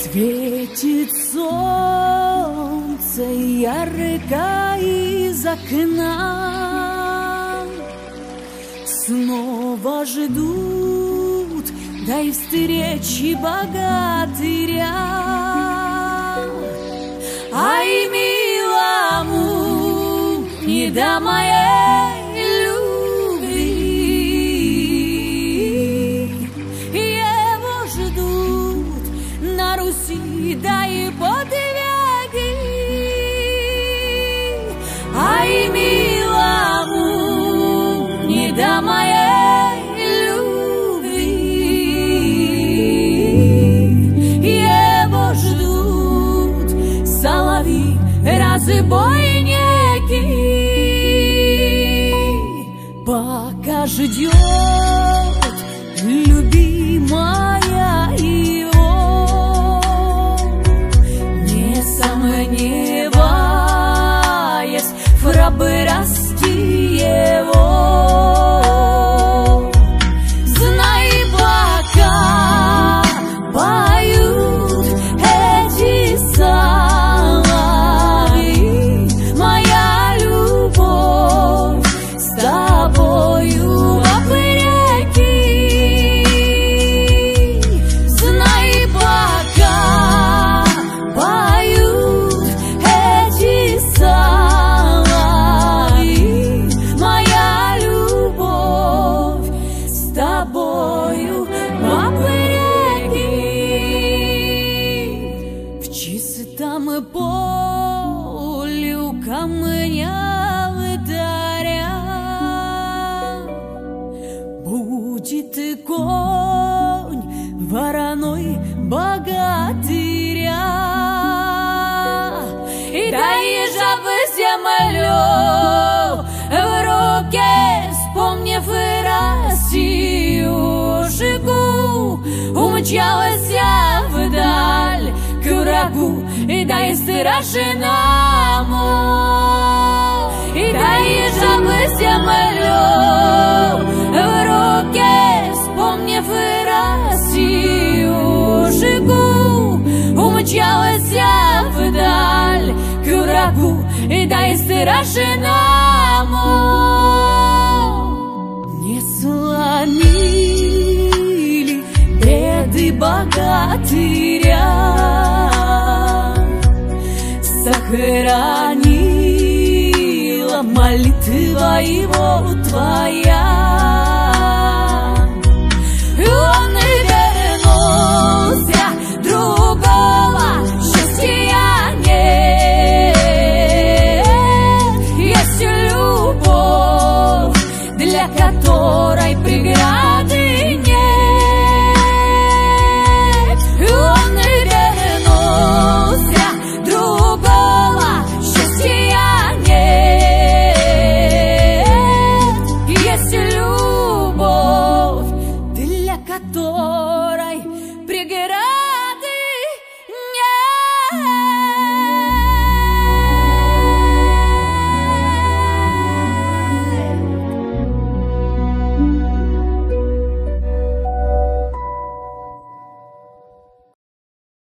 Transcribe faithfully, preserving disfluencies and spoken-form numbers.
Светит солнце ярко из окна, снова ждут дай встречи богатыря. Ай, милому, не до моей любви, его ждут на Руси, да и подвяги. Ай, милому, не до моей любви, его ждут соловьи, разбойники. Пока ждет любимая его, не сомневаясь в храбрости его. Знай, пока поют эти соловьи, моя любовь с тобою вопреки. Знай, пока поют эти соловьи, моя любовь с тобою вопреки. В чистом поле у камня вдаря будет конь вороной богатыря. И доезжав в землю в руке, вспомнив Россию жигу, умчалась вдаль к врагу и дай страшному. И доезжав в землю в руке, вспомнив Россию жигу, умчалась вдаль к врагу и дай страшному. Не сломили беды богатыря, сохранила молитва его твоя.